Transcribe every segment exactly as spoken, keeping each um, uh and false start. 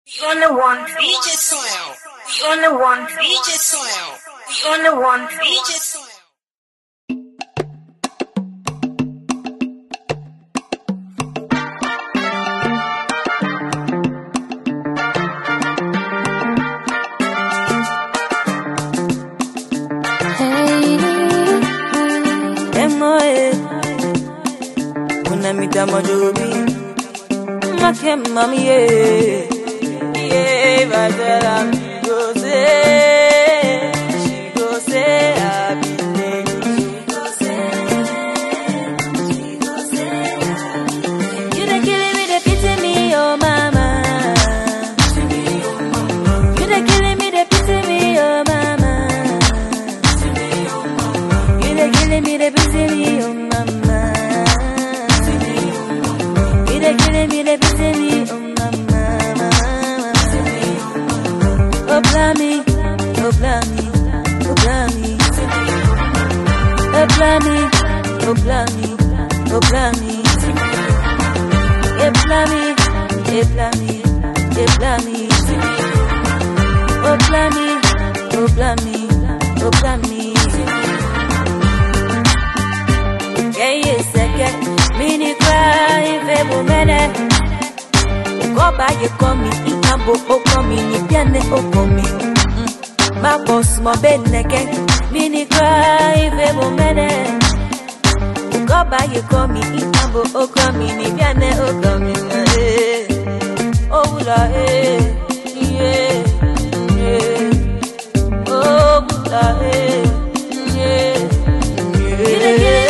The only one D J Soil. The only one D J Soil. The only one D J Soil. Mommy, yeah, yeah, but I'm go say, she go say, I be there. She go say, she go say, you done killing me, they pity me, oh mama. You done killing me, they pity me, oh mama. You done killing me, they pity me, oh mama. You done killing me, they pity me. Oh, blammy, oh, blammy, oh, blammy. Oh, blammy, oh, blammy, oh, blammy. Eh, blammy, eh, blammy, eh, blammy. Oh, blammy, oh, blammy, oh, blammy. Yeah, yes, I get mini cry if a woman. Go by you call me, Ikambo, oh, call me, Nipiane, oh, call me. My boss, my bed, again, mini cry, baby, man. Go by you call me, Ikambo, oh, call me, Nipiane, oh, call me. Oh, la, eh, yeah, yeah. Oh, la, eh, yeah, yeah.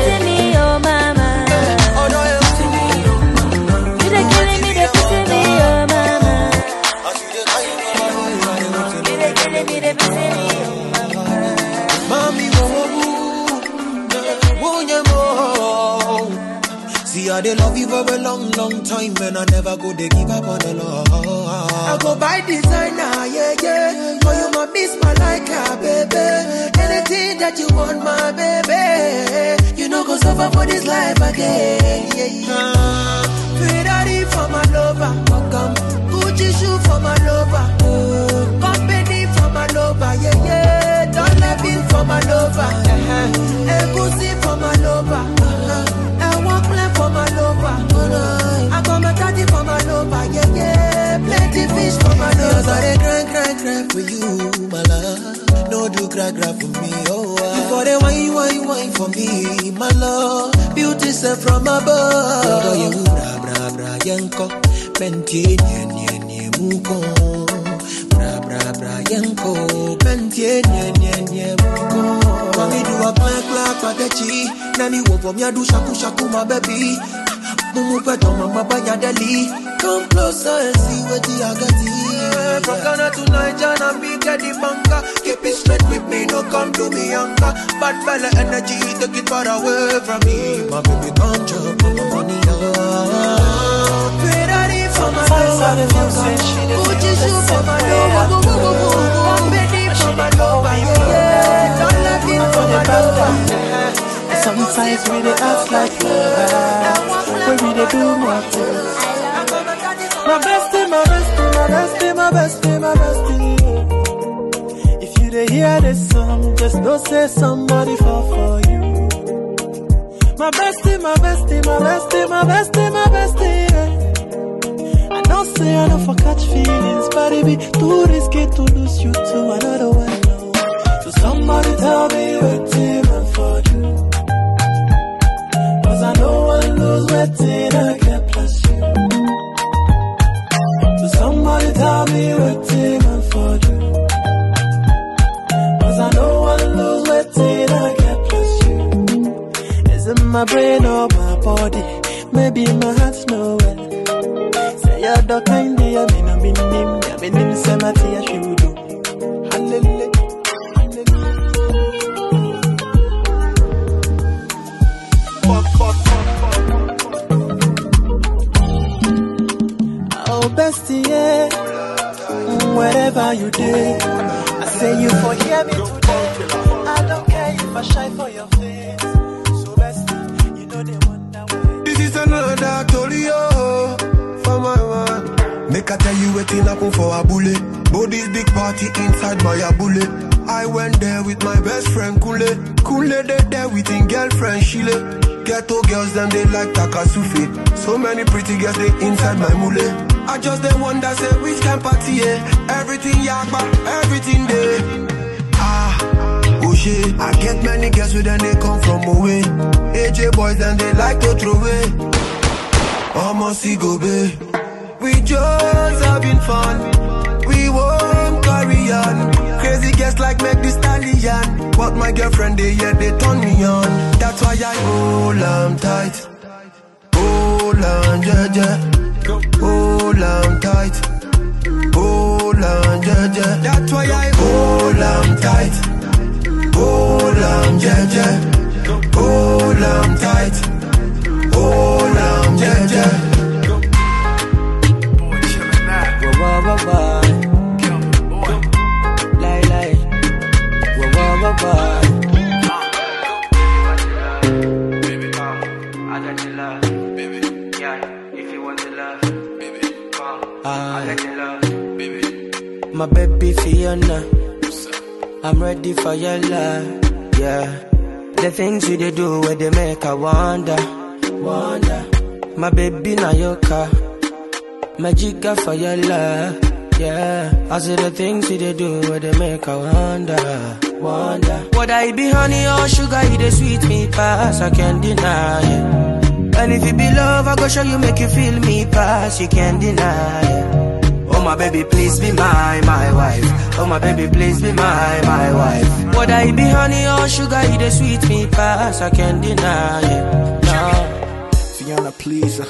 I they love you for a long, long time, and I never go to give up on the love. I go buy designer, yeah, yeah. For you, my miss, my like, baby. Anything that you want, my baby. You know, go suffer for this life again, yeah, yeah. Ferrari for my lover, welcome. Gucci shoe for my lover, oh. Company for my lover, yeah, yeah. Don't let me for my lover, uh-huh. Egusi for my lover, uh-huh. For my lover, I got my daddy for my lover, yeah, yeah. Plenty fish for my lover. I cry, cry, cry for you, my love. No do cry, cry for me, oh. You for the wine, wine, wine for me, my love. Beauty set from above. Oh, you bra, bra, bra, yanko. Penti, nye, nye, nye, muko. Bra, bra, bra, yanko. Penti, nye, nye, nye, muko. Mami do a black, black, patachi. Nani wo for me a do shaku shaku my baby. Mumu pe don mama banya deli. Come closer and see what the agati. From Ghana to Nigeria and big at the banker. Keep it straight with me, no come to me younger. Bad fella energy, take it far away from me. My baby come chop my money up. Ferrari for my lover, Gucci shoe for my lover, Company for my lover, yeah. Don't let me for my lover. Sometimes we dey act like lovers, when we dey do more things. My bestie, my bestie, my bestie, my bestie, my bestie. If you dey hear this song, just know say somebody fall for you. My bestie, my bestie, my bestie, my bestie, my bestie. I know say I don't for catch feelings, but it be too risky to lose you to another one. So somebody tell me what I'm for you. I know I lose waiting, I can't plus you. So somebody tell me waiting I'm for you. Cause I know I lose waiting, I can't plus you. Is it my brain or my body? Maybe my heart's nowhere. Say you're the kind of me, I mean him, I mean him, say my tea, I should do. Hallelujah. Bestie, yeah. Wherever you did, I say you for hear me today. I don't care if I shy for your face. So bestie, you know they wonder why. This is another Tolio for my one. Make I tell you waiting happen for a bullet. But this big party inside my abule. I went there with my best friend Kule. Kule they there with his girlfriend Shile. Ghetto girls them they like Takasufi. So many pretty girls they inside my mule. I just the one that say which can party, yeah. Everything yakba, everything there. Ah, oh shit. I get many girls with them they come from away. A J boys then they like to throw away. Almost see go babe. We just having fun. We won't carry on. Crazy girls like make this stallion. But my girlfriend they yeah they turn me on. That's why I hold on tight. Hold on, yeah, yeah. Hold on tight. Hold on, yeah, yeah. That's why I hold on tight. Hold on, yeah, yeah. Hold on tight. Hold on, yeah, yeah. Wah wah wah, lie lie. Wah wah wah wah. Baby, come, I got your love. Baby, yeah, if you want to love, baby, come, I got your love. Baby, my baby Fiona, I'm ready for your love. Yeah, the things you they do where they make I wonder, wonder. My baby Nayoka. Magica for your love, yeah. I see the things you they do where they make I wonder, wonder. Would I be honey or sugar, you they sweet me pass, I can't deny it. And if you be love, I go show you, make you feel me pass, you can't deny it. Oh my baby, please be my, my wife. Oh my baby, please be my, my wife. Would I be honey or sugar, you they sweet me pass, I can't deny it. No. Fiona, please.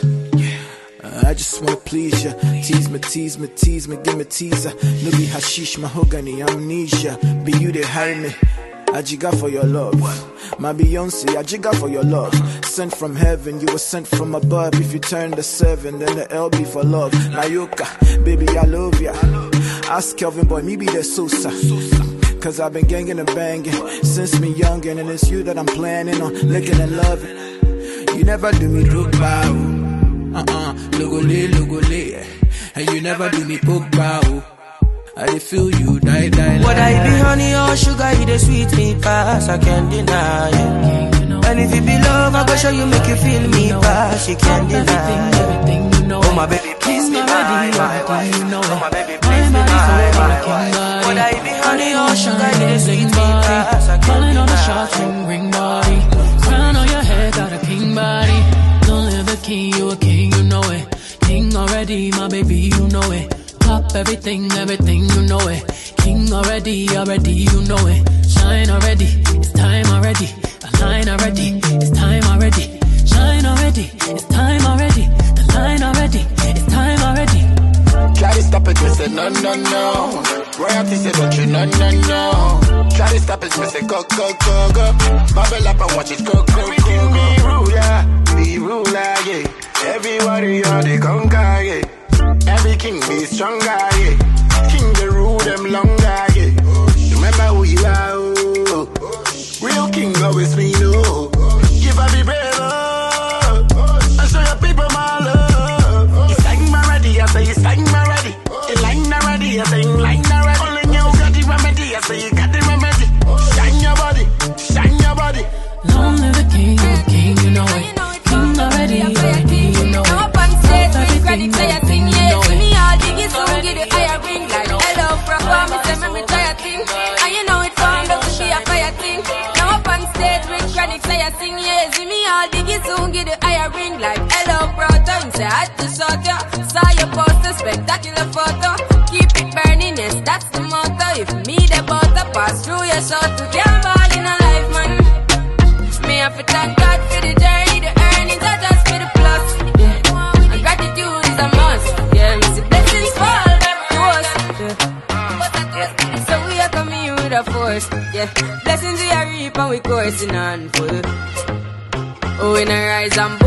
I just wanna please ya. Tease me, tease me, tease me, give me teaser. No be hashish, mahogany, amnesia. Be you they hide me. I jigga for your love. My Beyonce, I jigga for your love. Sent from heaven, you were sent from above. If you turn the seven, then the L B for love. Nayoka, baby, I love ya. Ask Kelvin, boy, me be the Sosa. Cause I've been ganging and banging since me youngin', and it's you that I'm planning on licking and loving. You never do me look bow. Uh-uh, logole, logole, and you never do me poke bow. I dey feel you die, die, would I be honey or sugar, you dey sweet me pass, I can't deny it. And if you be love, I go show you, make you feel me pass, you can't deny it. Oh my baby, please be my, my wife. Oh my baby, please be my, my wife. Would I be honey or sugar, you dey sweet me pass, I can't deny it. Calling on the shots, ring, ring body. Crown on your head, got a king body. Don't live a king, you a king, you know it. King already, my baby, you know it. Top everything, everything, you know it. King already, already, you know it. Shine already, it's time already. The line already, it's time already. Shine already, it's time already. The line already, it's time already. Try to stop it, me say no, no, no. Royalty say don't you, no, no, no. Try to stop it, me say go, go, go, go. Bubble up and watch it go, go, go, go. Be ruler, be ruler, yeah. Everybody on the conquer, yeah. Every king be stronger, yeah. King they rule them longer, yeah. Remember who you are, oh. Real king always me know. Give up be brave, oh. I show your people my love. It's time already, I say it's time already. It's line already, I say it's line already. Only you got the remedy, I say you got the remedy. Shine your body, shine your body. Long live the king, the king, you know it. King already, already, you know it. Up on stage, we credit say a thing, yeah. Give me all the gifts, so get the higher ring. Like hello, bro, me say me try a thing. And you know it found up to be a fire thing. Now up on stage, we credit say a thing, yeah. Give me all the gifts, so get the higher ring. Like hello, bro, time say I had to sort ya. Saw your poster, spectacular photo. Keep it burning, yes, that's the motto. If me the butter pass through your shot, to get all in a life, man. Me have to thank God for the journey, the earnings are just for the plus. Yeah. And gratitude is a must. Yeah, we see blessings fall to us. Yeah. So we are coming with a force. Yeah, blessings we are reap and we coursing on full. Oh, we not rise and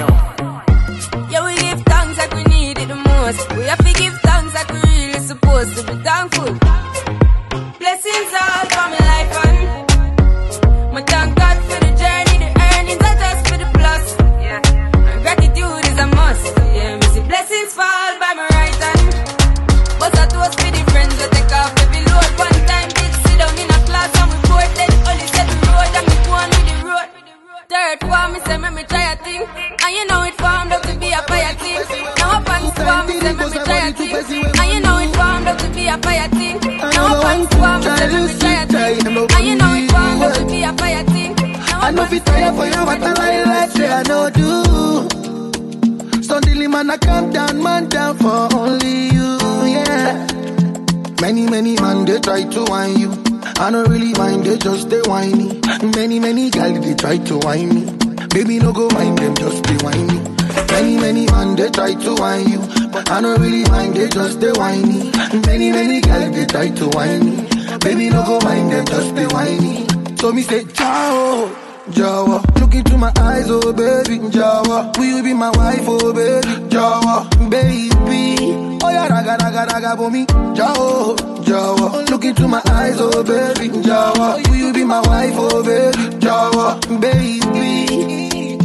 boast. Yeah, we give thanks like we need it the most. We have to give thanks like we really supposed to be thankful. Blessings all for my life and my thank God for the journey, the earnings are just for the plus. Yeah, and gratitude is a must. Yeah, we see blessings fall by my right hand. be a fire thing. No one to am, try to try a thing. And you know it won't be a fire thing. I know fi tire for you, but I lie like say I know do. Suddenly man I calm down, man down for only you, yeah. Many, many man they try to whine you. I don't really mind, they just stay whiny. Many, many gals they try to whine me. Baby no go mind them, just stay whiny. Many, many man they try to whine you. But I don't really mind, they just stay whiny. Many, many gals they try to whine me. Baby no go mind them, just stay whiny. So me say ciao, Jawa. Look into my eyes, oh baby, Jawa. Will you be my wife, oh baby, Jawa, baby. Oh yeah, raga raga raga for me, Jawa, Jawa. Look into my eyes, oh baby, Jawa. Will you be my wife, oh baby, Jawa, baby.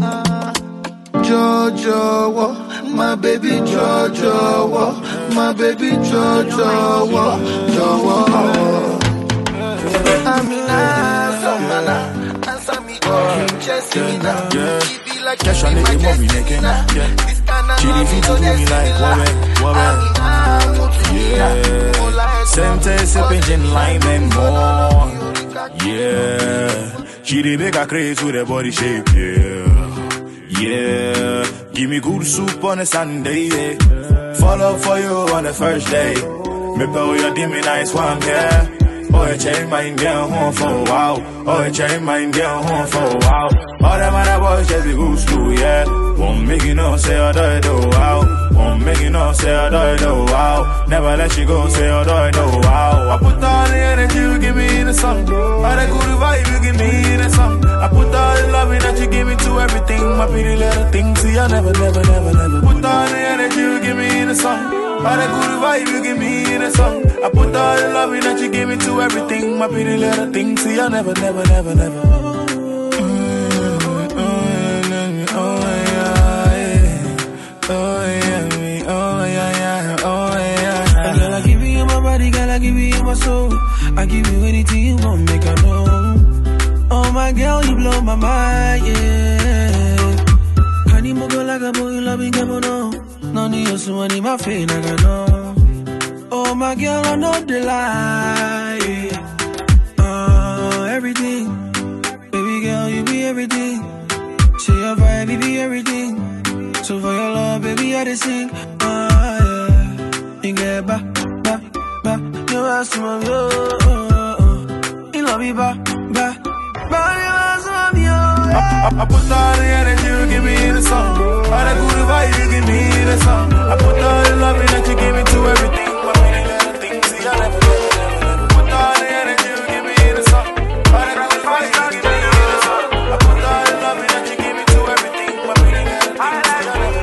Jawa, my baby, Jawa, my baby, Jawa, Jawa. I'm in love, answer me, just me now. Yeah, cash on the movie making. Yeah, Chili feet to me like woman, woman. Yeah, same taste, sipping gin, lime and more. Yeah, she did make a craze with her body shape. Yeah, yeah, give me good soup on a Sunday. Yeah. Follow for you on the first day. Me pay your dimmy nice one, yeah. Oh, you change mind, get home for a while. Oh, you change mind, get home for a while. All them other boys just be good school, yeah. Won't make you know, say I do it, oh, wow. Won't make you know, say I do it, oh, wow. Never let you go, say I do it, oh, wow. I put all the energy you give me in the song. All the good vibe you give me in the song. I put all the loving that you give me to everything. My pretty little thing, see I never, never, never, never. Put all the energy you give me in the song. All the good vibe you give me in a song. I put all the loving that you give me to everything. My pretty little thing, see I never, never, never, never. Mm, oh, yeah, yeah. Oh, yeah, me. Oh, yeah, yeah. Oh, yeah. Girl, I give you my body, girl, I give you my soul. I give you anything you want, make I know. Oh, my girl, you blow my mind, yeah. Can you move like a boy, loving him or no? No need you so money, my face, I got no. Oh, my girl, I know the lie. Uh, everything. Baby girl, you be everything. Say your vibe, you be everything. So for your love, baby, I just sing. Uh, yeah. You get ba, ba, ba. You ask me, oh, oh, oh. You love me, ba, ba, ba. You ask me, oh. I, I, I put all the energy you give me in the song. All the good vibe you give me in the song. I put all the loving that you give me to everything. My pretty little things, see I never, never, never, never. Put all the energy you give me in the song. All the good vibe you give me in the song. I put all the loving that you give me to everything. My pretty little things, see I never, never,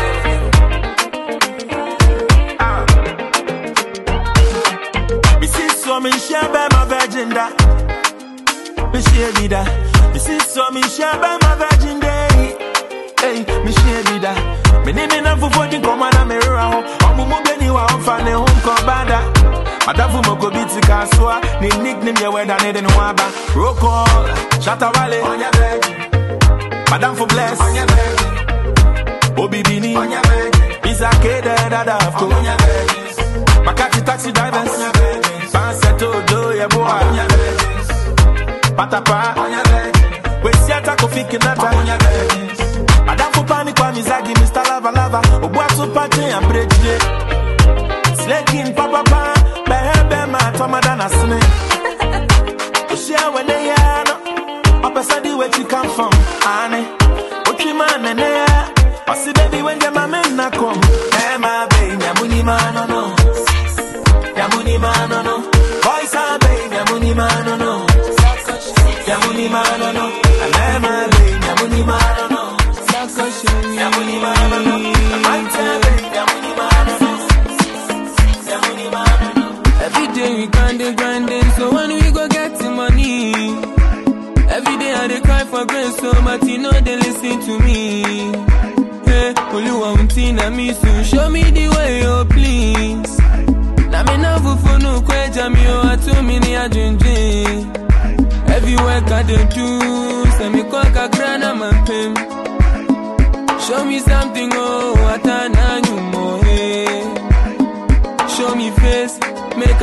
never. Me see so me share by my virgin da. Me share me da. Me see so me share by my virgin day. Hey, me share me da. Me name me na fufu di koma na me ra ho. Omu mo beni wa onfa ne home ko bada. Madafu mo ko biti kaswa. Ni nickname ye weda ne den waba. Roll call, shatta wale. Onya baby. Madam for bless. Onya baby. Obi bini. Onya baby. Isa kede dada afko. Onya baby. Makati taxi drivers. Onya baby. Panseto do ye boy. Onya baby. Patapa. Onya baby. We see attack of Fikinata. Onya baby. Madam for panic kwa mizagi Mister Lava Lava. Obuatu pate and bridge. Slaking papa pa. Behebe ma tomadana sne. Share when they are no. Opasadi where you come from. Ane. Ochi man and there. Pasi baby when your mama na come. Hey my baby, yamuni man no. Yamuni man no. Voice a baby, yamuni man no. Yamuni man no. Hey my baby, yamuni man no. Yamuni man no. My baby, yamuni man no. Yamuni man no. Every day we grinding, grinding, so when we go get the money. Every day I dey cry for grace, so but you know they listen to me. Hey, only one thing I miss to show me the way, oh please. Na me na fufu no kweja mi o atumi ni ajunjin. Every work I dey do, say me kwa kagrana man pim. Show me something, oh, atana nyumo, hey. Show me face, make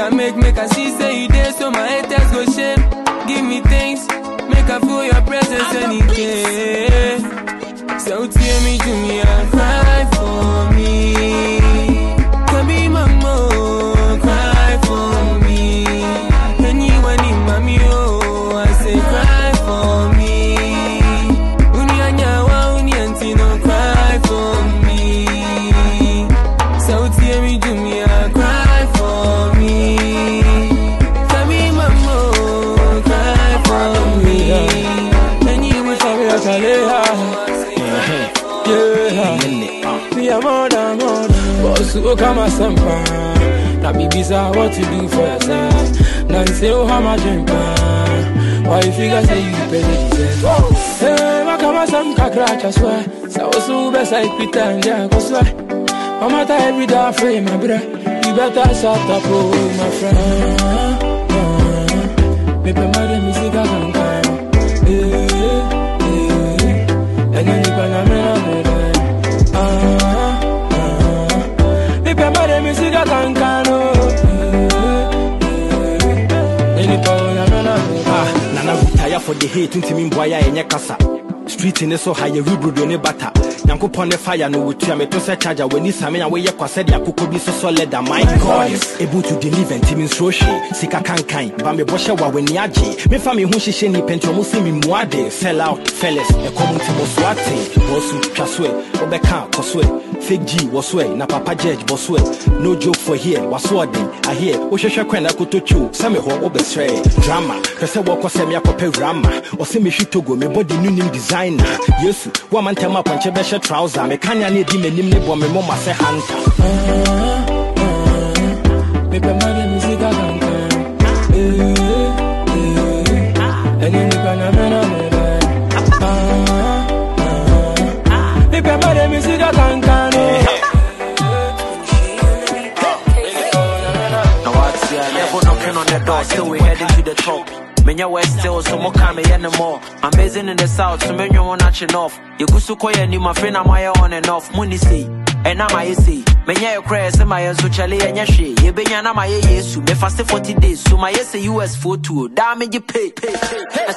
I make, make I see, say you there, so my haters go shame. Give me things, make I feel your presence anything. So tear me to me and cry for me. Can be my mom, cry for me. Anyone in mommy, oh, I say cry for me. Uni anyawa, uni antino, cry for me. So tear me to me and cry for me. Can be my mom, cry for me. Anyone for me, I tell you. We are more than more than boss who come as some pan. Now be bizarre what you do for yourself. Now you say oh how much drink pan. Why you figure say you pay yourself. Hey, I come as some crack I swear. So so best I pretend yeah cause why I'm at every day afraid my brother. You better shut up oh my friend. Me pay my dem me see that can come. Hey, hey. And then you can me Ah, ah, me pemba de musica cancano. Ah, Nana retire for the hate into me boya enye kasa. Street in so high rebrudo ne bata. Yanko pone fire no with you me to say charger when you same we ye kwase de akoko bi so solid my God is able to deliver and team so she sika kankan ba me boshe wa when age me fa me hu hihye ni pentro mo se me muade sell out fellas e community mo swate bosu twaswe obeka koswe fake G waswe na papa judge boswe no joke for here wasworden I hear wo hwehwe kwen na kotochu same ho obesre drama pese wo kwase me akopɛ drama o se me hwitogo me body new designer yesu wo man tema ponche be trouser me kanya ne di menim ne bo me mo ma se hunter me pe ma de musica canta eh eh eni me kana me na me ah me pe ma de musica canta no now what's here never knocking on the door still we heading to the top. Menya west still so mo come here no more. Amazing in the south so many one notching off. You go so koye ni my friend am I on and off money see. And now I see. Menya you cry say my so chale enya hwe. Ye benya na my yesu me fast forty days so my yes U S photo. Damage you pay pay pay.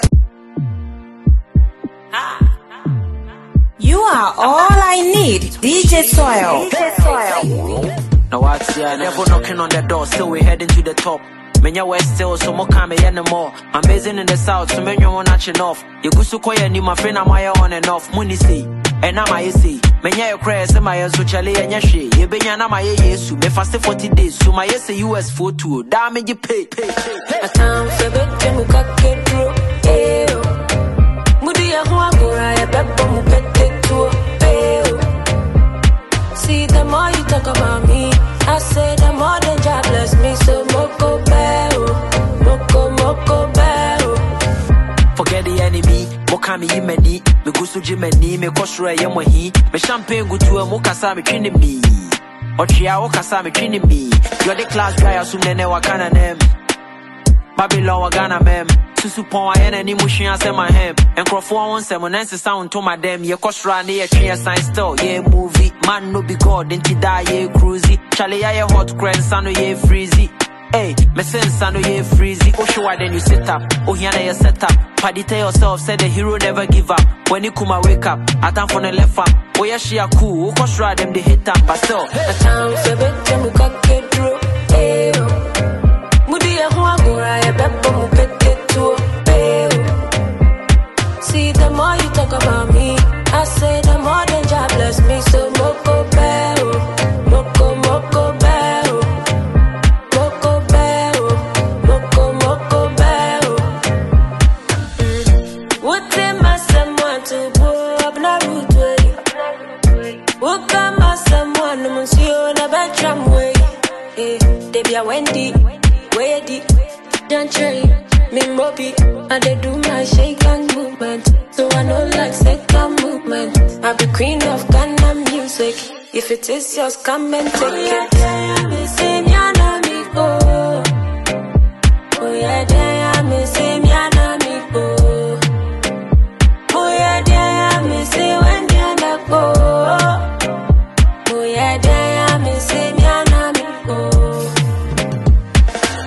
You are all I need, D J Soil. D J Soil. Now what's here never knocking on the door still we heading to the top. Menya west still so mo come here no more. Amazing in the south so many one notching off. You go so koye ni my friend am I on and off money see. And now I see. Menya you cry say my so chale enya hwe. Ye benya na my yesu me fast forty days so my yes U S photo. Damage you pay pay pay. I can't forget to cut it through. Eh. Mudi ya ho agora ya bebo mu pete to. Eh. See the more you talk about me, I say the more than God bless me so moko beo. Moko moko beo. Forget the enemy, Mokami Yimeni, me gusu Jimeni, me kosre yamwahi, me champagne go to a mokasa me twini me. Ochia okasa me twini me. You're the class guy assume ne wakana nem. Babylon wagana mem. Susu pon ayene ni mushia se my hem. Encrofo won se mo nanse sound to my dem. Ye kosra ne ye twe science still. Ye movie, man no be god, inti die ye cruisy. Chale ya ye hot crane sano ye freezy. Hey, me sense I know you freezy. Oh, show why then you sit up. Oh, here you set up. Paddy tell yourself, say the hero never give up. When you come and wake up, I time for the left up. Oh, yeah, she a cool. Oh, cause ride them, they hit up. But still, the town for bit, and we got get through. Hey, Moody, a hoa, go, I a pepper, mu pet to. Hey, see, the more you talk about me, I say the more than God bless me. So, moko, bell, moko, moko, bell. Wendy, Wendy, don't trade me, Bobby. And they do my shake and movement, so I know like second movement. I be queen of Ghana music. If it is yours, come and take it. I'm missing Yana Miko. Oh yeah, I'm missing Yana Miko. Oh yeah, I'm missing when Yana go. Oh yeah, I'm missing Yana Miko.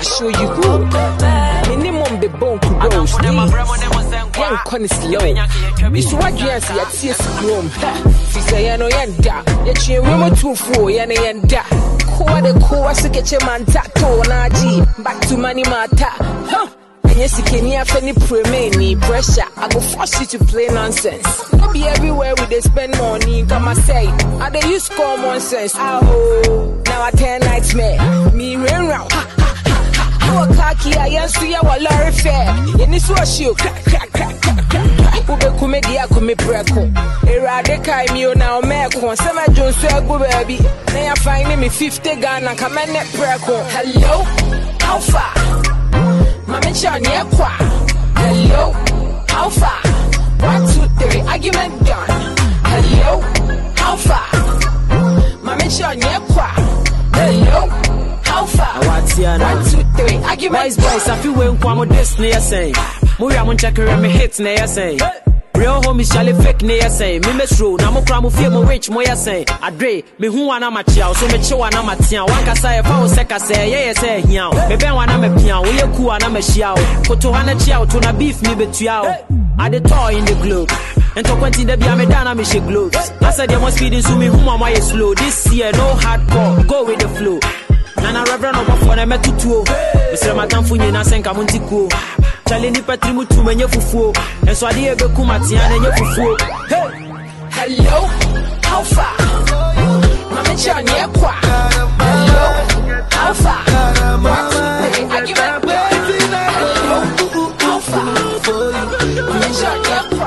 show you good. Minimum the bone to grow. Young con is low. It's what you see at C S Chrome. She say, I know yenda. Yet you remember two four, yana yenda. Koa de koa, so get your man tato, naji. Back to money mata. Huh? And yes, you can hear any pre pressure. I go force you to play nonsense. Don't be everywhere we they spend money. Come and say, I they use common sense. Oh, now I turn nightmare. Me rain round. Our khaki, I am see our lorry fair. In this was you, crack, crack, crack, crack, crack. Ube kumedia kume preko. Era de kai mi o na o meko. Sema Jones so go baby. Now you find me fifty Ghana. Come and net preko. Hello, how far? Mama Chan kwa. Hello, how far? One, two, three, argument done. Hello, how far? Mama Chan kwa. Hello, how far? One, two, three, argument boys, boys, I feel when I'm this near saying. Move on check her me hits near saying. Real homies shall fake near saying. Me miss road, I'm a cram of feel rich more saying. I dre, me who one am a child, so me show one am a tian. One can say if I was second say, yeah, say, here. Me ben one am a piano, we are cool and I'm a shiao. Put to one a child to na beef me betuao. I the toy in the globe. And to continue the Biamedana Michi globes. I said there must be this to me whom am I slow. This year no hardcore, go with the flow. Nana Reverend over for them to two. Mister Matanfunye na senka muntiko. Chale ni patrimu tu menye fufu. And so I did a kumati and fufu. Hello, how far? Mama Chan kwa. Hello, how far? I give it back. Hello, how far? Mama Chan kwa.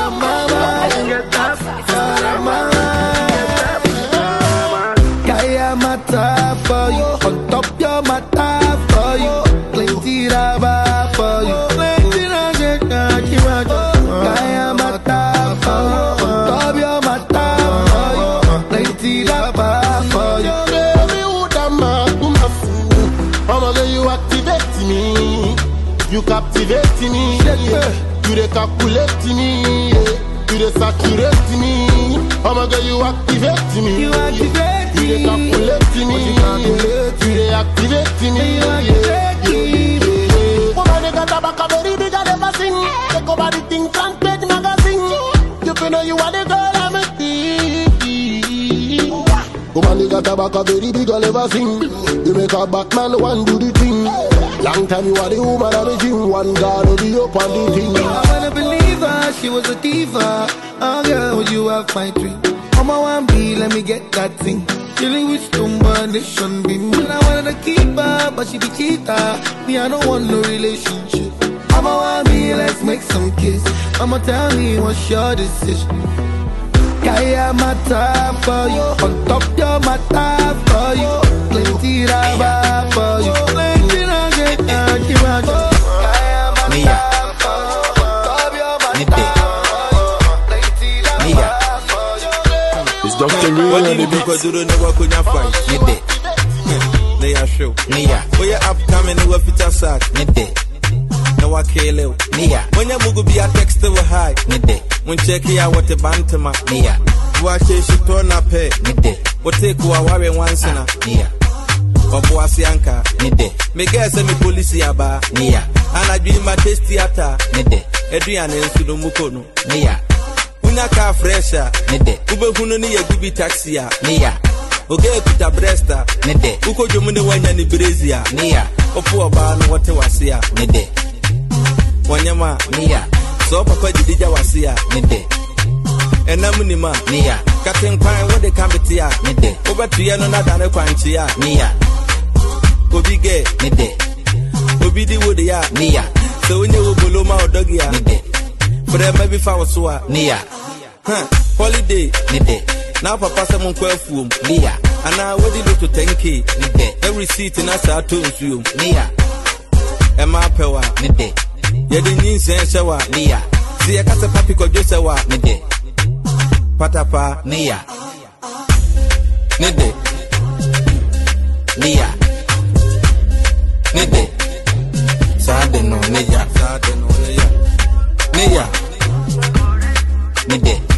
Kaya mata for you, on top your mata for you, plenty raba for you, plenty raba Kaya mata for you, on top your mata for you, plenty raba for you. Baby, who da ma, who ma fool? Mama, girl, you activate me, you captivate me, you dey calculate me, you dey saturate me. Mama, girl, you activate me, you activate. You dey calculate me, you dey activate me. Woman, they got a back a very big and never sing. Take over the thing, front page magazine. You feel know you are the girl I'm a teen. Woman, they got a back a very big and never sing. You make a Batman one do the thing. Long time you are the woman of the gym. One guard will be up on the thing. I wanna believe her, she was a diva. Oh girl, you have my dream. I'm a one B, let me get that thing. Chilling with combination beam. And I wanted to keep her, but she be cheater. Me, I don't want no relationship. I'm a one B, let's make some kiss. I'ma tell me what's your decision. Kaya mata for you, on top your mata for you, plenty raba for you, plenty raba for you. Kaya mata for you, on top your mata for you, plenty raba for you. It's Doctor Real and the beats. Do the never could not fight. You did. They are show. Nia. We are upcoming with Peter Sack. Nide. No I kill you. Nia. When you move be a text to a high. Nide. When check here what the bantama. Nia. Watch she turn up pay. Nide. What take you a worry once in a. Nia. Obuasianka. Nide. Me guess me police yaba. Nia. And I dream my taste theater. Nide. Adrian and Sudumukono. Nia. Una car fresher. Nide. Ube hunu ni ya gibi taxia. Nia. Oge pita bresta. Nide. Uko jomune wanya ni brezia. Nia. Opu oba no wote wasia. Nide. Wanyama. Nia. So papa jidija wasia. Nide. Enamunima. Nia. Katen kwai wode kambitia. Nide. Oba tuye no nadane kwanchia. Nia. Obi ge. Nide. Obi di wode ya. Nia. So unye woboloma odogia. Nide. Fure maybe fa wasua. Nia. Huh. Holiday. Nide. Now papa say mon kwafum. Nia. Ana wodi do to ten K. Nide. Every seat in asa to nsuo. Nia. Ema pewa. Nide. Yedi nyinse shewa. Nia. Si yakase papi ko josewa. Nide. Patapa. Nia. Nide. Nia. Nide. Sade no nia. Sade no nia. Nia. Nide.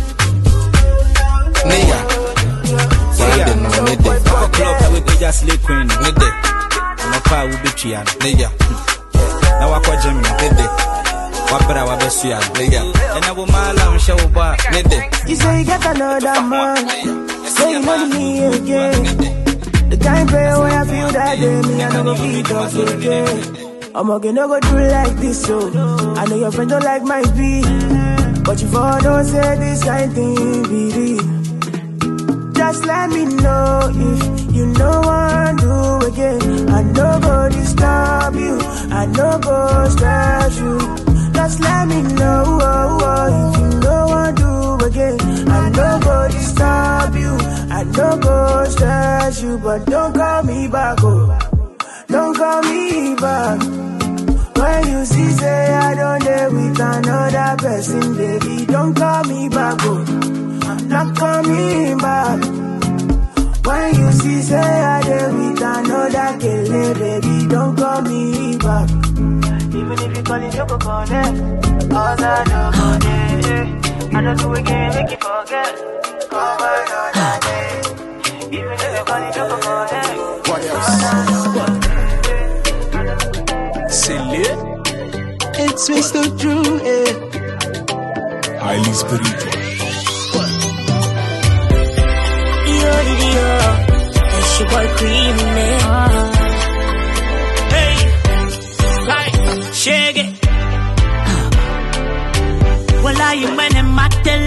Nia. Sade no nide. Club with the just sleep queen. Nide. My car will be Tian, nigga. Now I call Jimmy, did it. Wapra Wabesia, nigga. And I will my lamb show bar, did it. You say you got another man, say you want me again. The kind of way I feel that day, me I don't go beat up again. I'm gonna go do like this, so I know your friend don't like my beat, but you for don't say this kind thing be real. Just let me know if you know what to do again. I no go disturb you, I no go stress you. Just let me know oh, oh, if you know what to do again. I no go disturb you, I no go stress you, but don't call me back, oh. Don't call me back. When you see say I don't dare with another person, baby, don't call me back, oh. I'm not coming back. When you see say I dare with another killer, baby, don't call me back. Even if you call it, you go connect. Cause I know connect. I don't do again, make you forget. Come another day. Even if you call it, you go connect. What else? It's Mister Drew, eh? Highly spiritual. Yo, yo, it's your boy Cream, man. Hey, like, shake it. Well, I am when I'm at the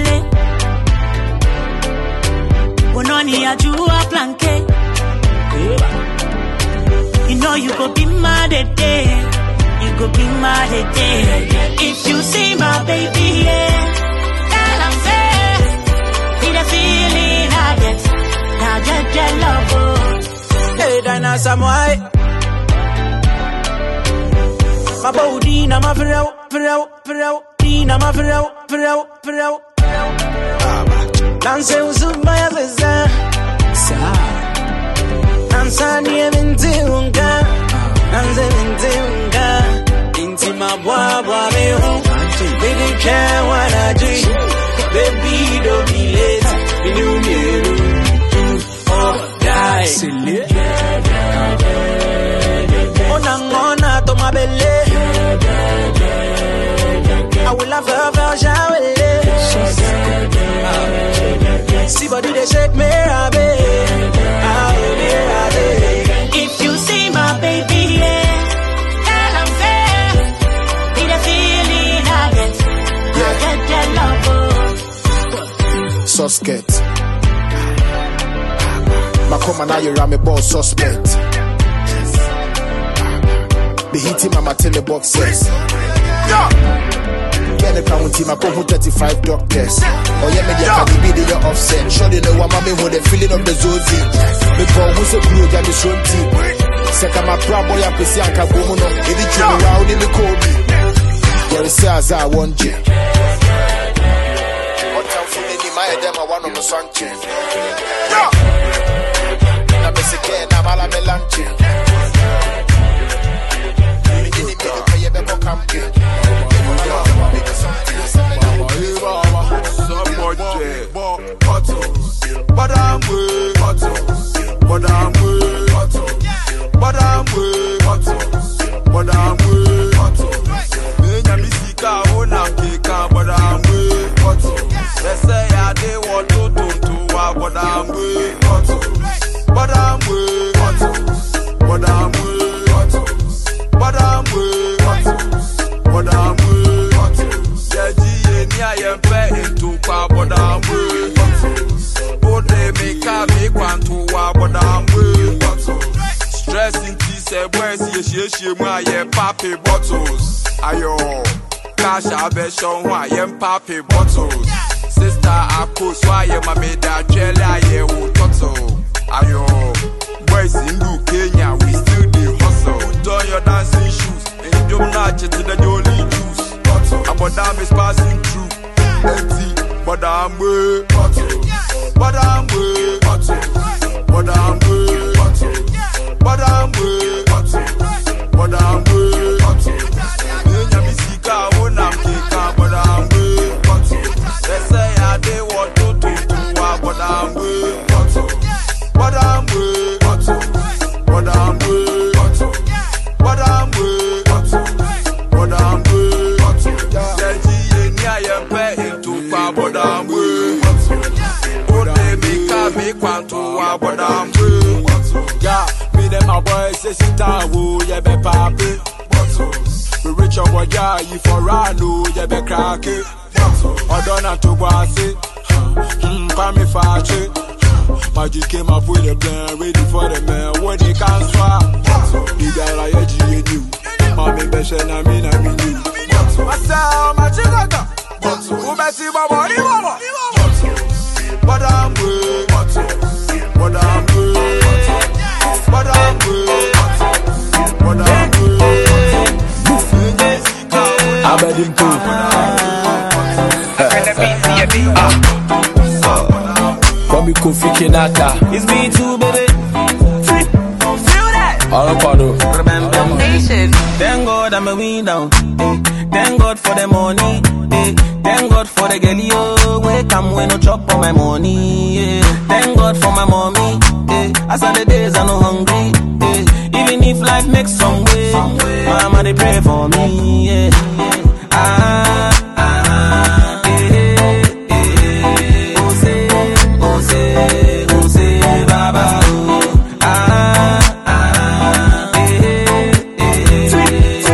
lake. When on here, you are planking. You know you go be mad at day. You go be mad at day. If you see my baby, yeah, tell I'm fair. Be the feeling I get. Now just get love. Hey, Dana Samoy. My body, na my friend, friend, friend. Dina my friend, friend, friend. Dance with my sister. Dance near Mintunga. Dance Mintunga. Into my boy, me home. Baby, can't wanna do. Baby, don't be late. You know me, oh, die. Onangona to my belly. I will have a version. See body they shake me, if you see my baby, yeah, tell I'm fair. Be the feeling I get. I get that love. Suspect. My come now you ram me ball suspect. Be hitting my tele boxes. Get the crown team, I come with thirty-five doctors. Oh yeah, me yeah, can be the offset. Sure they know what mommy with the feeling of the zozi. Me call who's a crew, yeah, the short team. Second my proud boy, I'm busy, I can't go on. If it's you around in the Kobe. There is as I want you. What time for me, my them, I want on the sun chain. I'm busy again, I'm all I'm a luncheon. You didn't make it pay a better come here. But I'm way, but I'm way, but I'm way, but I'm way. Menya misika ona keka, but I'm way. They say I they want to do to but I'm way, but I'm way, but I'm way, but I'm way, but I'm way. Yeah, G N I am pay into pa, but I'm way. Make a make one to but I'm way. Stressing tea, say, where's she, she, my papi bottles. Ayo, cash, I bet show why I'm papi bottles. Sister, I push why I'm made that jelly, I will toto. Ayo, boys in New Kenya, we still do hustle. Turn your dancing shoes, and you don't notch it to the jolly juice. About damn is passing through. Empty, but I'm way. But I'm way, but I'm way, but I'm way, but I'm way. Menya misika ona keka, but I'm way. They say I they want to do to but I'm way, but I'm way, but I'm way, but boy say sit down, oh, yeah, be papi. Bottles. We reach your boy, yeah, you for run, oh, yeah, be crack it. Odona to Bossy. Hmm, Pami Fachi. Magic came up with a plan, ready for the man, what they can't swap. The guy like a G and you. Mommy, best and I mean, I mean you. Myself, my chicago. Who bet you, Baba? But I'm good. But I'm good. But I'm good. But I'm good. I'm ready to. Kwame Kofi Kinata. It's me too, baby. Feel that? All up on you. Thank God I'm a win down. Thank God for the money. Thank God for the girl, yo. Wake come when no chop on my money. Thank God for my mommy. As on the days I'm no hungry. Even if life makes some way, mama they pray for me. Ah, ah, eh, eh. Ose, ose, ose, baba. Ah, ah, eh, eh.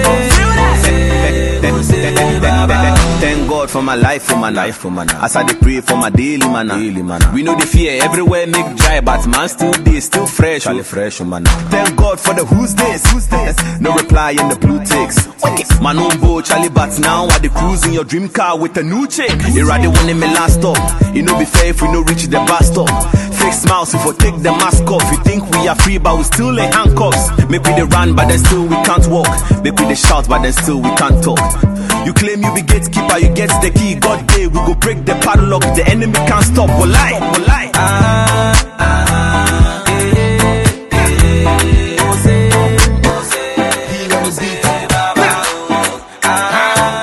Ose, baba. Thank God for my life, for my life, for my life. As I dey pray for my daily manna. Daily manna. We know the fear everywhere make dry, but man still dey, still fresh. Charlie fresh, man. Thank God for the who's this, who's this? No reply in the blue ticks. Man on board, Charlie, but now I dey cruise in your dream car with a new chick. You rather one in me last stop. It no be fair if we no reach the bus stop. Fake smiles if we take the mask off. You think we are free, but we still in handcuffs. Make we dey run, but then still we can't walk. Make we dey shout, but then still we can't talk. You claim you be gatekeeper, you get the key. God day, we go break the padlock. The enemy can't stop. We'll lie, we'll lie. Ah, ah, eh, eh, ose, ose, he on the beat. Baba, ah,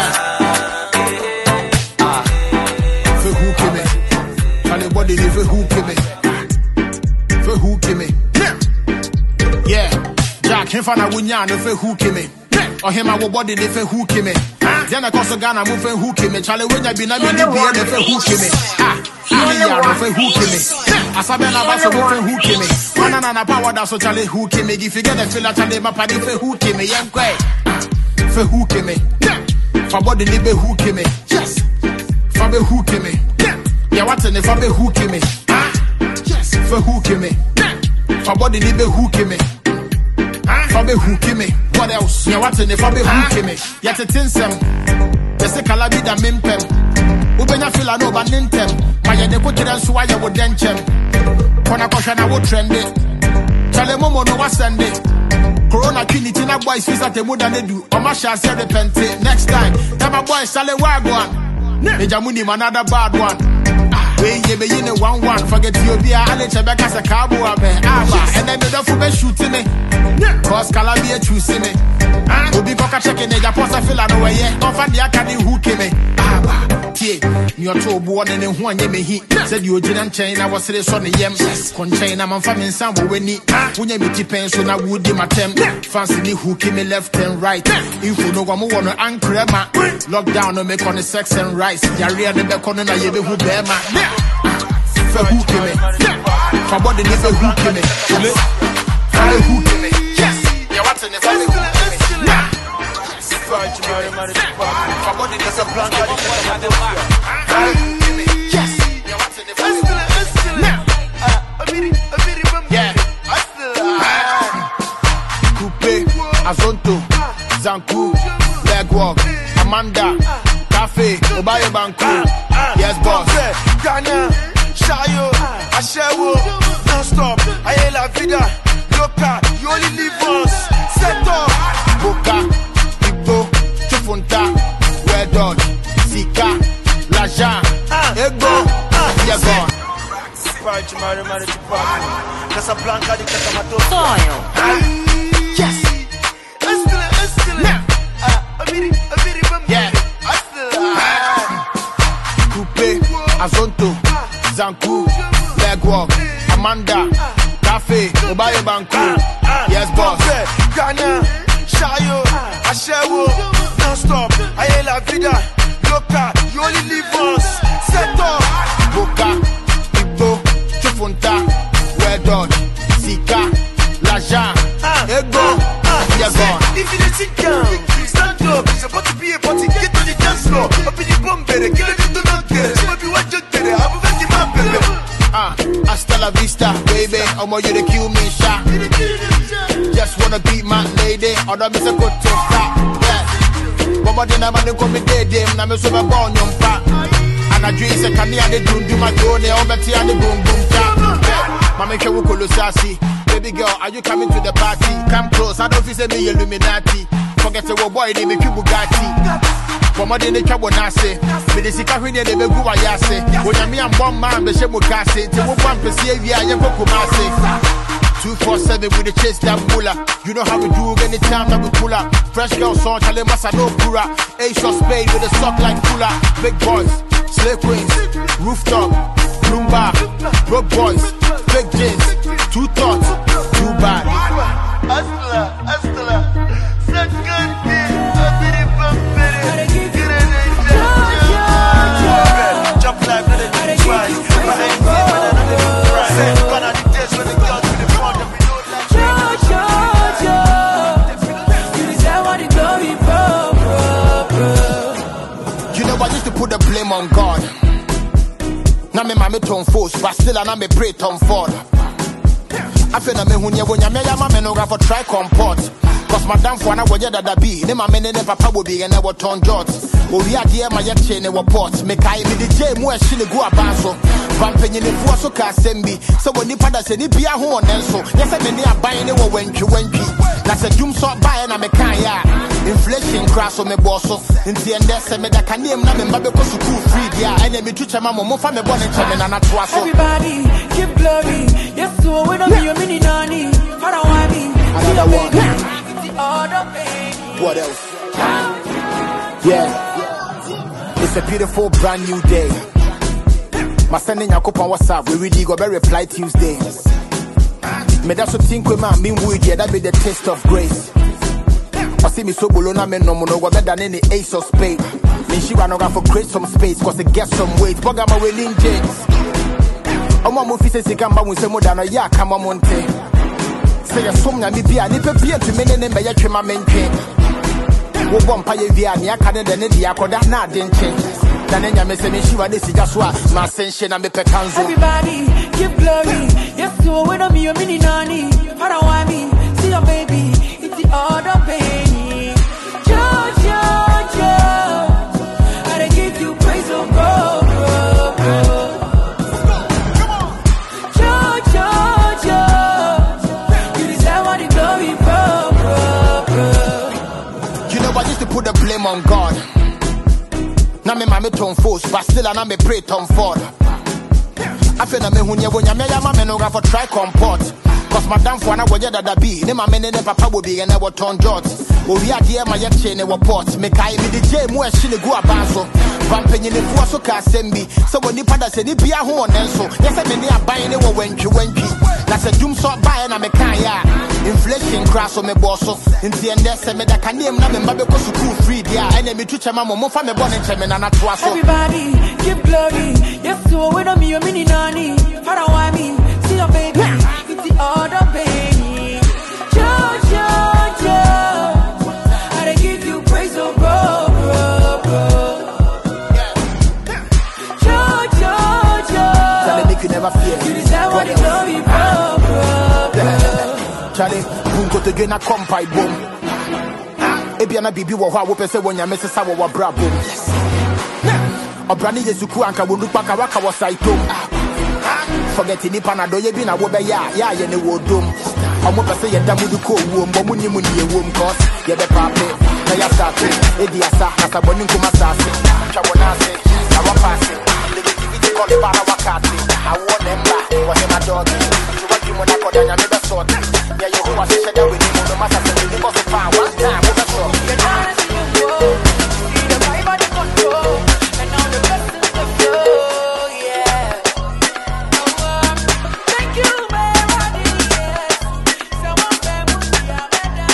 yeah. Ah, for who came me? Anybody for who came me? For who came me? Yeah, Jack, him for na wunya no for who came me? Or him I will body they for who came me? Then I cause a Ghana move for who came me. Charlie when I be na me the beer they for who came me? Ah, he ya no for who came me? Asabena baso for who came me? One na na power that so Charlie who came me? If you get the feel Charlie my party for who came me? Young guy for who came me? For body they be who came me? Yes, for be who came me? Yeah, what's in the for be who came me? Ah, yes, for who came me? For body they be who came me? Fabe who came me? What else? Yeah, what's in the Fabe who came me? Yet a tinsem. The Sekalabi da Mimpem. Ubena fila no banintem. Maya de put it and swaya would denchem. Kona Koshana would trend it. Chale Momo no was send it. Corona Trinity na boys fisa te muda ne do. Omasha said the pente. Next time, Tama boys sale wagwan. Nejamuni another bad one. When you be in a one one, forget you be a Alex Becca's a cabo and then the devil be shooting me. Cause Calabia choosing me. Will be coca checking a Japosa filler no way. Don't find the academy who came me. Ah, T. You're too born in one ye me he said you didn't chain. I was serious on the yem. Conchain, I'm famine some when he when you meet pen so now would him attempt. Fancy me who came me left and right. If you know one more on anchor, lockdown no make on the sex and rice. Yaria the back on a yebe who bear my. For who came me? For body never who came me? For who came me? Yes. Yeah, what's in the family? For body there's a plan. Yes. Yeah, what's in the family? Yeah. Coupe, Azonto, Zanku, Legwalk, Amanda, Cafe, Obayo Banku. Yes, boss. Ghana, Shayo, Ashewo, non-stop. Aye la vida, loca, you only live once. Set up. Boca, Igbo, Chufunta, Wedon, Sika, Lajan, Ego, Yagon. Casablanca, the Catamato. Yes. Yeah. Coupe, Azonto, Zanku, Legwalk, Amanda, Cafe, Obayo Banku. Yes, boss. Ghana, Shayo, Ashewo, non-stop. Aye la vida, loca, you only live once. Set up. Boca, Igbo, Chufunta, Wedon, Sika, Jaja, ego, you're gone. If you sit down, stand up. It's about to be a party. Get to the dance floor. Up in the bomb, baby. Kill it to not get it. So if you want to get it, I'm a very man, baby. Ah, hasta la vista, baby. I'm you to kill me, shot. Just wanna beat my lady. Other miss a good to stop. Yeah. But then I'm gonna come in dead, damn. I'm a super born young fat. And I dream, say, can you do do my door? They all better on the boom boom tap. Mama, can we call you sassy? Baby girl, are you coming to the party? Come close, I don't feel say me Illuminati. Forget the boy, they make you Bugatti. From what they make you nasi. Me the sika when they make you ayase. When you me and one man, be she mukase. Te wo one perceive ya, you go kumase. Two four seven with the chase that bulla. You know how we do anytime that we pull up. Fresh girl song, chale massa no pura. Ace or spade with a sock like cooler. Big boys, slave queens, rooftop, Bloomba, broke boys, fake jeans, two thoughts, too bad. Hustler, hustler, second day, a bit of bumpy. Get in there, jump like the twice. But I ain't dead, but I know the price. Gone out the days when the girls to the front of me. You know I used to put the blame on God. Now me mama turn force, but still I now me pray turn forward. I feel na me hunya wonya me ya mama no ga for try comport. Cause my damn for na wonya dada be. Ne mama ne ne papa will be and never turn jot. O we are dear my yet chain ne port. Me kai me the J mu e shine go abanso. Vampenye ne fu so ka sembi. So when ni pada se ni bia ho onenso. Yes me ne aban ne wo wentwi wentwi. Na se dum so buy na me kan ya. Inflation crash on me bosso. Inti ende se me da kanem na me mbabe ko school free dia. Ene me tuche mama mo fa me born in cheme na na toa so. Everybody give glory. Yes, so we don't be a mini nanny. For a while me. Another one. What else? Yeah. It's a beautiful brand new day. My sending Yakupon WhatsApp. We really go very reply Tuesday. Me that's what think we man mean wood, yeah, that be the taste of grace. I see me so below na me no no better than any ace of spade. Me she run over for create some space, cause it gets some weight. Bug my willing James. I'm a movie says he come back with some more than a ya come on monte. Say a song na me be a nipper be to me name by a trim my main king. Wo bomb pay via me, I can't then the akoda na didn't change. Then I may say me she was this just what my sensation and me pecanzo. Everybody give glory. Yes, so we don't be a mini nanny. For a while me, see your baby, it's the other baby. Joe, Joe, Joe, I give you praise, oh, bro, bro, bro. Joe, Joe, Joe, you deserve all the glory, bro, bro, bro. You know I used to put the blame on God. Now me mama turn force, but still I now me pray turn forward. I feel na me hunya wonya me ya mama no ga for try comport. Cause my damn for na wonya dada be. Ne mama ne ne papa will be and never turn jot. O we are dear my yet chain ne port. Me kai me the J mu e shine go abanso. Vampenye ne fu so ka sembi. So when ni pada se ni bia ho onenso. Yes me ne aban ne wo wentwi wentwi. Na se dum so buy na me kan ya. Inflation crash on me bosso. Inti ende se me da kanem na me mbabe ko school free dia. Ene me tuche mama mo fa me born in cheme na na toa so. Everybody give glory. Yes, so we don't be a mini nanny. For a while me, see your baby, it's the other baby. Joe, Joe, Joe, I give you praise, oh, bro, bro, bro. Joe, Joe, Joe, Charlie make you never fear. You deserve all the glory, bro, bro, bro. Charlie, bunko to gena kompai boom. Ebiana bibi wo ho a wo pese wonya mesesa wo wa bra boom. Obrani Yesuku anka wo nupa ka waka wo saito. Forget ni panado ye bi na wo be ya ya ye ne wo dom. Omo pese ye damu du ko wo mbo mu ni mu ni ye wo cause ye be pape na ya start e di asa asa boni nkuma sase. Twa wona se na wa pass. Le be give it call para wakati. I want them back wo he my dog. So what you mo na koda nya me be sort. Yeah you who was say that we need no matter say we must find one time wo be sort. You dance you go. See the vibe of the control. And now the blessings of flow, yeah. Thank you, baby. Someone better see a better.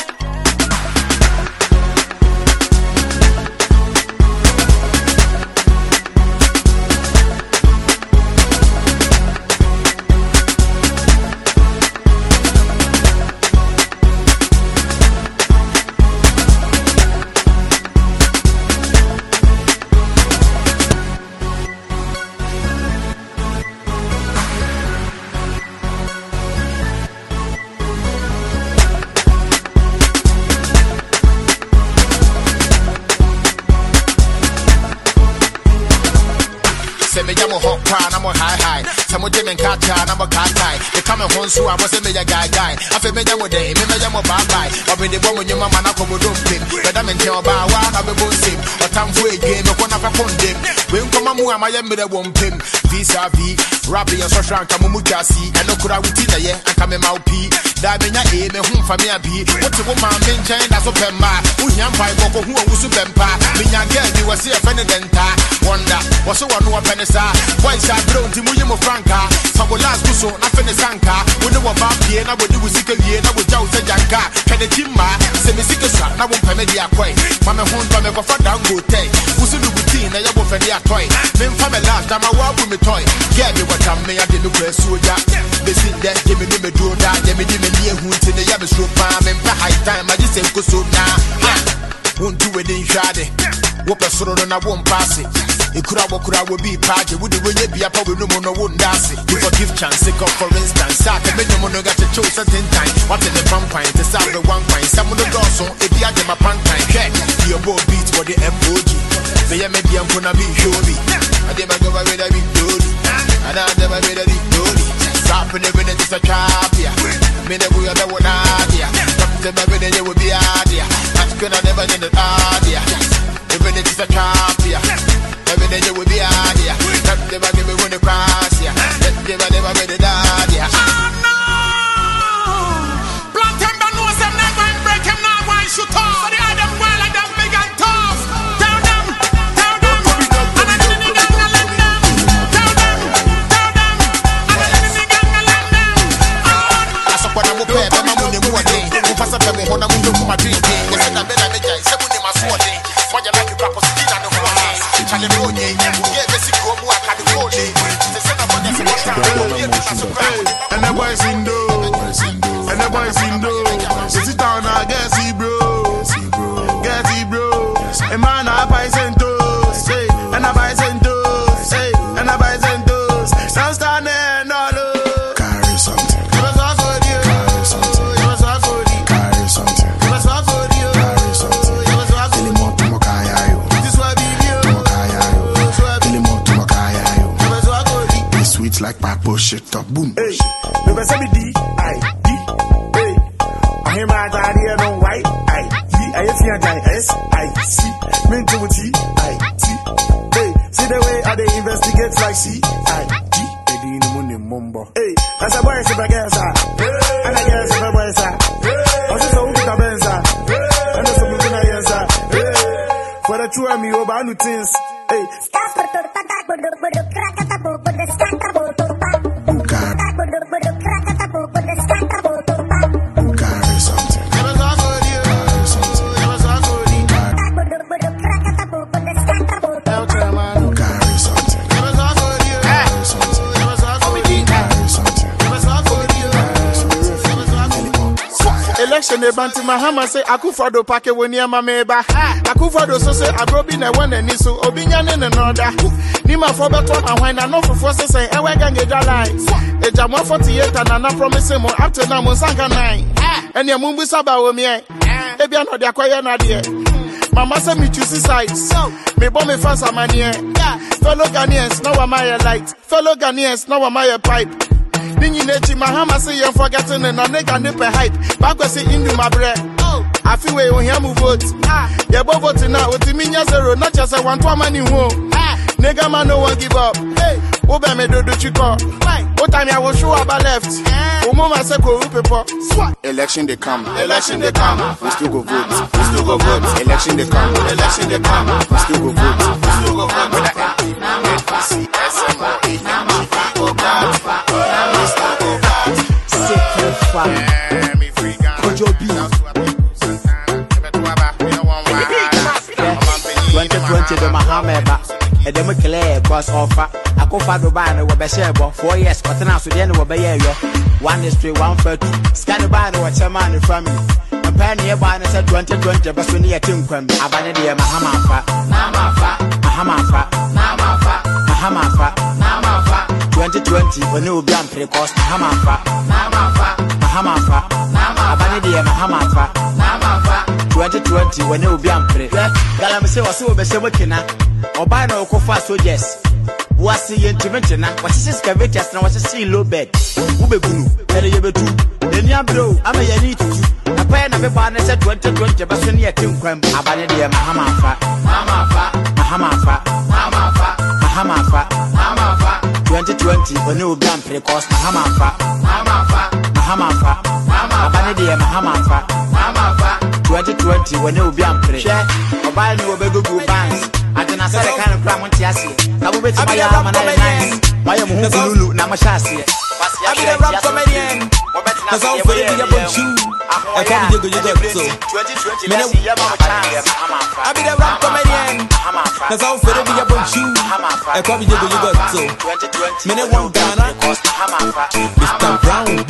jam hot pan, I'm high high. Some of them and catch I'm a cat guy. They come home so I was a major guy guy. I feel me jam day, me jam a bye bye. I'll be the woman your mama not come with them. But I'm in your bar, I'll be both same. A time for a game, a one of a condemn. When come on, I am with a one pin. Visa V, Rabbi and Soshan Kamumukasi, and no could I with it, yeah, and come in my P. Damina A, me home for me a B. What's a woman maintain as a pemba? Who yam by Boko who was super pempa? Minya girl, you was here for the denta. Wonder, was so one more penisa. Why is that grown to Muyo Franca? Some will last so nothing is anchor. We know about P and I would do with sick year, I would tell the Janka. Can the Jimma, send me sick shot, now won't permit the acquaint. Mama home from a for down go take. Who's in the routine, I will for the acquaint. Then from a last time I walk with me toy. Get me what I'm me, I didn't press soldier. They sit there, give me the do that, give me the near who to the Yabba Sloop Farm and high time. I just say, go so now. Won't do it in Shade. Whoop a sort and I won't pass it. It could have could I would be party. Would it be a probably no more, no one dance it. You forgive chance, sick of for instance. Start a minimum, no got to choose certain time. What in the vampire, the sound of one pint. Some of the doors on, if you had them a pan time. Check your boat beats for the M O G. They may be I'm gonna be showy. I never go away with a big dolly. And I never made a big dolly. Stop in the minute, it's a trap, yeah. Minute we are the one idea. Something every day you will be idea. That's good, I never did it idea. Every day it's a trap, yeah. Every day you will be idea. That's never give me when you cross, yeah. That's never, never made it idea. Oh no! Black Timber knows them never break him now, why shoot off? So the other boy like them big and tough. Tell them, tell them. And I didn't think I'm gonna let them. Tell them, tell them. And I didn't think I'm gonna let them. I saw what I'm up there, but I'm on the more day. Who pass up me when I'm moving for my dream. They said I'm better, I'm better. Say when they must swat it. Why you like you crap or sit down and go ahead. Charlie Bonnie, yeah, basic go more at the whole day. They said I'm on the first time. And the boys in do, and the boys in do. They sit down and get see bro, get see bro. A man I buy centos, say, and I buy centos, say, and I buy centos. Don't stand there, no look. Carry something. Give us all for you. Carry something. Give us all for you. Carry something. Give us all for you. Carry something. Give us all for you. Ilimo tumokaya yo. This one be you. Tumokaya yo. Ilimo tumokaya yo. Give us all for you. It's sweet like papo shit up boom. Hey, never say me D, I, D, hey. I hear my daddy and on white, I, D, I, F, S, I, C, mean to T, I, T. Hey, see the way I they investigate like C, I, D, they do in the money mumbo. Hey, that's a boy, it's a guess, and I guess if a boy, sir. I just a hook of Benza, and that's a moving answer. For the true and me over new things, hey. Election they banti Mahama say Akufo-Addo pake woni ama meba. Akufo-Addo so say agrobi na wan ani so obinya ne noda. Ni ma for beto ahwan na no fofo say say ewe gange dalai. Eja mo forty-eight na na promise mo up to now mo sanka nine. Ene mo mbu saba wo me. E bia no de akoye na de. Mama say me choose sides. Me bo me fans amanie. Fellow Ghanaians now am I light. Fellow Ghanaians now am I pipe. Ninyi nechi Mahama say you forgetting and nigga nip hype. Back we say indu my bread. I feel we on him vote. Yeah, but vote now. Otiminya zero, not just a one to money home. Nigga man no one give up. Hey, Obe me do do chiko. What time I will show up I left. Umoma say go people. Election they come. Election they come. We still go vote. We still go vote. Election they come. Election they come. We still go vote. We still go vote. With the M P, N P C, S M O, E, N G, go back. We still go back. Secret fire. Kojo B. twenty twenty the Mahameba. And then we clear cross offer. I go for the band with a share four years, but now so the end of a year. One is three, one for two. Scan the band or a man from me. A penny band said twenty twenty, but soon near Tim Quim. I banner the Mahamafa, Namafa, Mahamafa, Namafa, Mahamafa, Namafa. twenty twenty, when you will be on pre cost Hamafa, Namafa, Mahamafa, Nama, banner the Mahamafa, Namafa. twenty twenty, when you will be on pre. Galam say was so be working. Obana Okofa soldiers. was the intervention, what is excavators now? Was a sea low bed. Ubebunu, and you betu. Then you blow, I'm a yanit. A pen of a partner said twenty twenty, but when you came from Abandia Mahamafa, Mahamafa, Mahamafa, Mahamafa, Mahamafa, Mahamafa, twenty twenty, when you gun precost Mahamafa, Mahamafa, Mahamafa, Abandia Mahamafa, Mahamafa, twenty twenty, when you be on pre. Or buy new Begugu bands. I don't know the kind of crime on Tiasi. I will bet my arm and I am Hulu, Namashasi. I be a rap comedian. That's all for the bunch you. I can't do you got so. I be the rap comedian. That's all for the bunch you. I can't do you got so. Minute one Ghana. Mister Brown.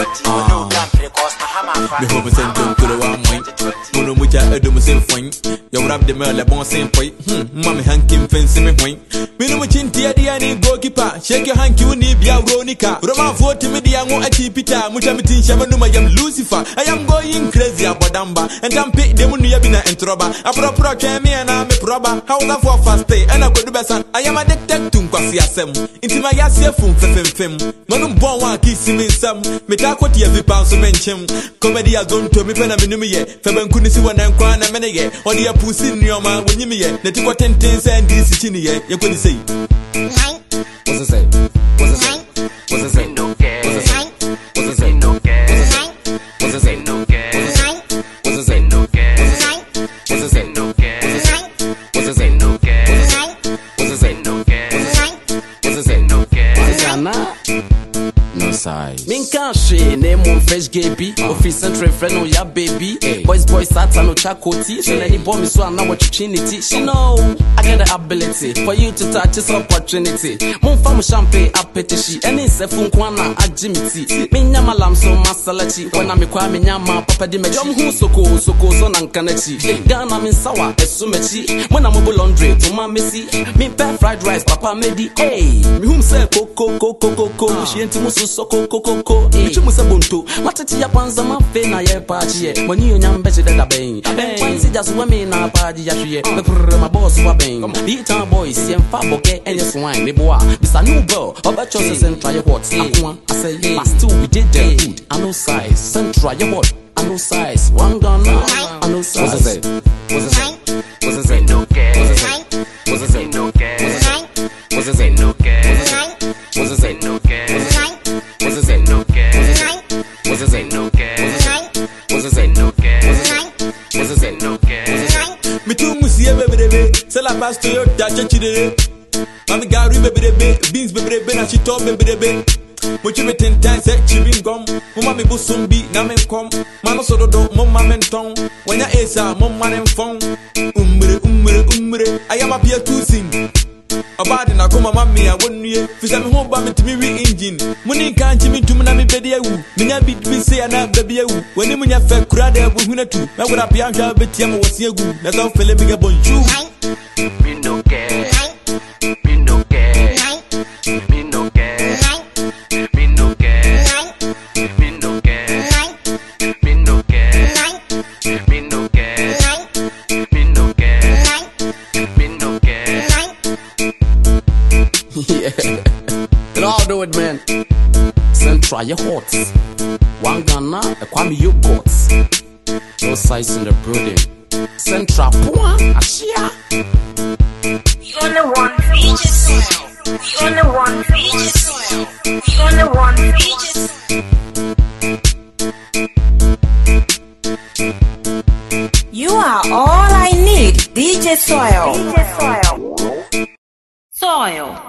Me hope send to the one point. Mono mucha edo same point. You rap the mail bon same point. Hmm, mommy hanking fancy me point. Me no chin tia dia ni goalkeeper. Shake your hanky you need bia ronika. Roma vote me dia ngo ati Peter. Mucha me tin shama no I am Lucifer. I am going crazy abodamba. And I'm pick them no ya bina entroba. A pro pro try me and I'm a proba. How that for fast day and I go do best. I am addicted to kwasi asem. Inti my yasia fum fem fem. Manum bon one kiss me some. Me ta kwoti every pound so menchem. Comedy has done to me pen and me ye. Faben kunisi one and kwan and many ye. Or the pussy in your man when you me ye. Let you ten things and this chini ye. You couldn't say. What's it say? What's it say? What's it say? No care. What's it say? What's it say? No care. What's it say? No care. What's it say? No care. What's it say? No care. What's it say? No care. What's it say? No care. What's it say? No care. No size. Min can she name on fresh gaby. Office central friend on ya baby. Boys boys sat no chakoti. So any bomb is so now opportunity. She know I get the ability for you to touch this opportunity. Mon fam champagne appetite. Any se fun kwana agimiti. Me nyama lam so masalachi. When I'm kwa me nyama papa di me jom hu soko soko so nan kanachi. Ghana min sawa esumechi. When I'm a laundry to my missy. Me pay fried rice papa medi. Hey, me hum say koko koko koko. She enti musu soko koko koko. Michi musa buntu. Matati ya panza mafe na ye party ye. When you nyambe che dada bang. Bang si just women na party ya shye. Me prr my boss wa bang. Beat boys yen fa boke and yes wine. Me boy, this a new girl. Oba chose and try your what. Akwa I say but still we did the good. I know size. Send try your what. I know size. One gun now. I know size. What's it say? What's it say? What's it say? No care. What's it say? What's it say? No care. What's it say? No care. What's it say? No care. What's it say? No care. What's it say? No care. What's it say? No care. What's it say? No care. Me too musi bebebe. C'est la passe to your dacha chide. Mami gari bebebe. Beans bebebe na chito bebebe. Mochi me ten times say chewing gum. Mama me busumbi na men kom. Mano sododo mama men tong. When ya esa mama men phone. Umre umre umre. I am a peer to sing. About na kuma mami a wonu ye. Fisa me ho ba me timi re engine. Muni kan chimi tum na me bede awu. Minya bit bi say na baby awu. When munya fe kura de abu huna tu. Na wura pia hwa betia mo wasi agu. Na so fele me ga bonju. Me no care. Me no care. Me no care. Me no care. Me no care. Me no care. Me no care. Me no care. Me no care. Yeah, can all do it, man. Send try your hot. One Ghana, a Kwame yogurts. No size in the building. Send trap one, Ashia. The only one for each soil. The only one for each soil. The only one for each. You are all I need, D J Soil. D J Soil. Soil.